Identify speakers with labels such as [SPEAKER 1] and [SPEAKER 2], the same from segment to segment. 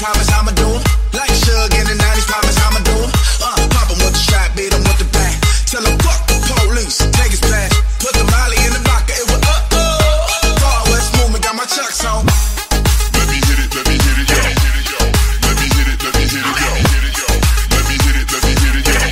[SPEAKER 1] promise I'ma do 'em. Like Suge in the 90s, promise I'ma do 'em. Pop 'em with the strap, beat 'em with the back. Tell 'em fuck the police, take his pass. Put the molly in the vodka, it was Far West movement, got my chucks on.
[SPEAKER 2] Let me hit it, yo. Let me hit it, yo. Let me hit it, yo. Let me hit it, yo. Let me hit it, yo.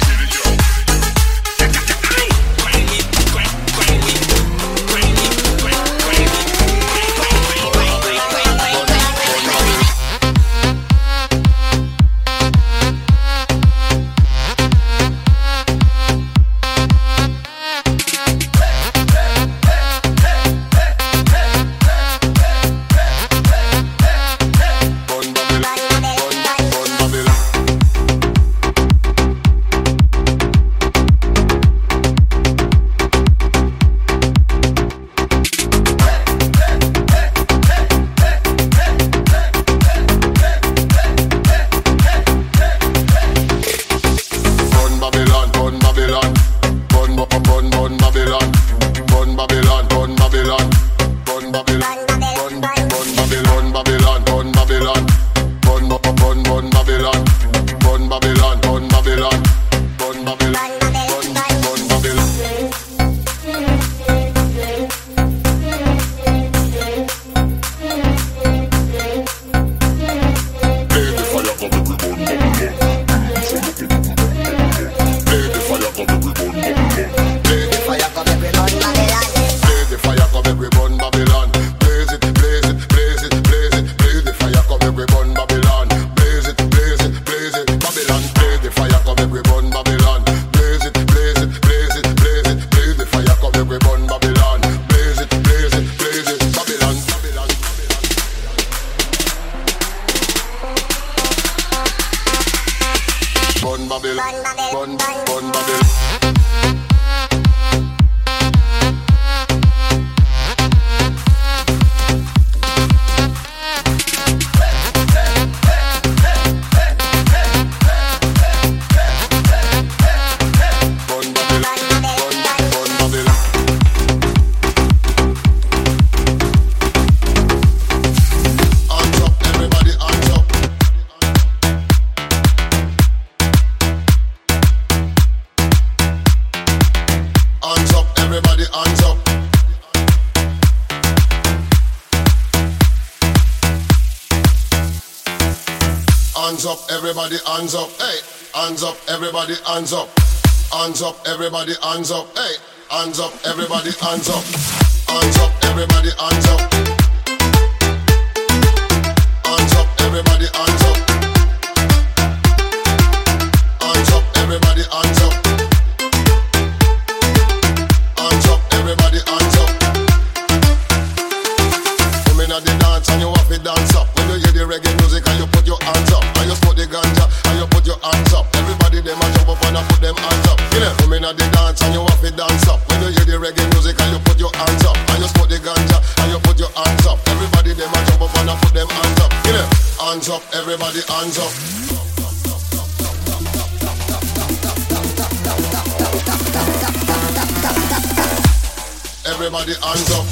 [SPEAKER 3] Hands up, everybody, hands up, hey. Hands up, everybody, hands up. Hands up, everybody, hands up, hey. Hands up, everybody, hands up. Hands up, everybody, hands up. Hands up, everybody, hands up. Hands up, everybody, hands up. Hands up, everybody, hands up. Come in at the dance and you have to dance up. When you hear the reggae music and you put your hands up. And you smoke the ganja and you put your hands up. Everybody them a jump up and a put them hands up. You know, come in at the dance and you have to dance up. When you hear the reggae music and you put your hands up. And you smoke the ganja and you put your hands up. Everybody them a jump up and a put them hands up. You know, hands up, everybody hands up. Everybody hands up.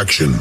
[SPEAKER 2] action.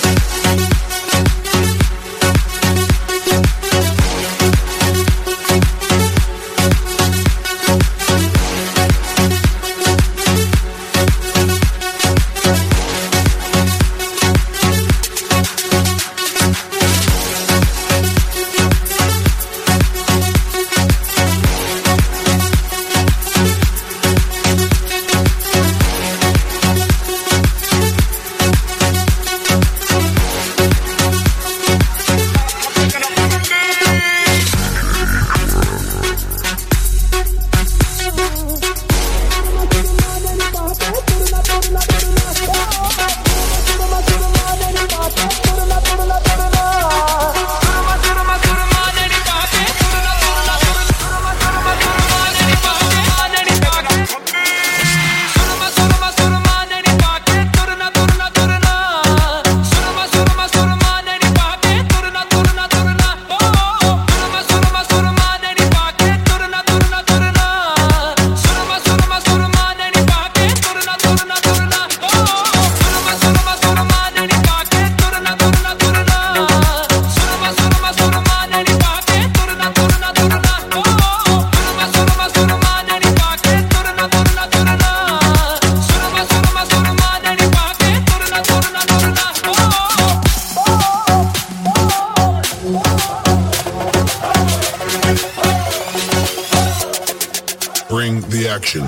[SPEAKER 2] Bring the action.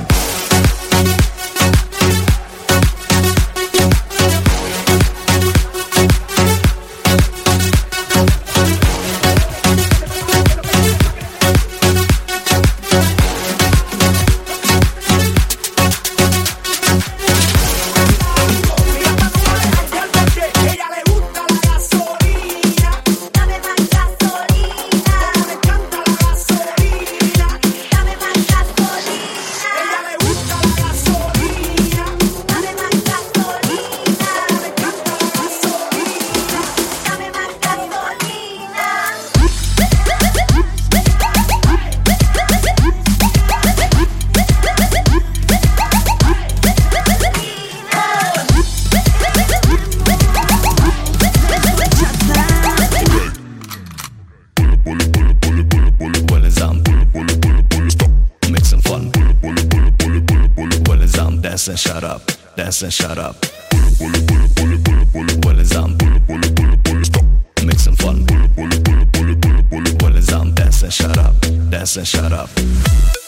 [SPEAKER 4] Dance and shut up, dance and shut up. Well, it's make some fun. Well, it's dance and shut up, dance and shut up.